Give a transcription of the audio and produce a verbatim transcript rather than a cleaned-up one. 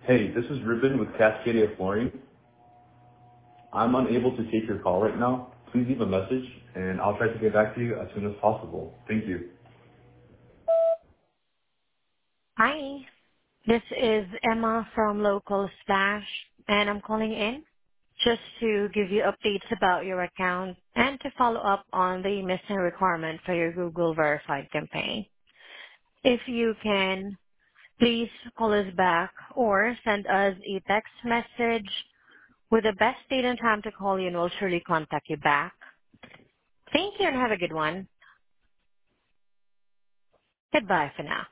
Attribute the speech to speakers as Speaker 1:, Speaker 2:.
Speaker 1: Hey, this is Ruben with Cascadia Flooring. I'm unable to take your call right now. Please leave a message, and I'll try to get back to you as soon as possible. Thank you.
Speaker 2: Hi, this is Emma from Local Stash, and I'm calling in just to give you updates about your account and to follow up on the missing requirement for your Google Verified campaign. If you can, please call us back or send us a text message with the best date and time to call you, and we'll surely contact you back. Thank you and have a good one. Goodbye for now.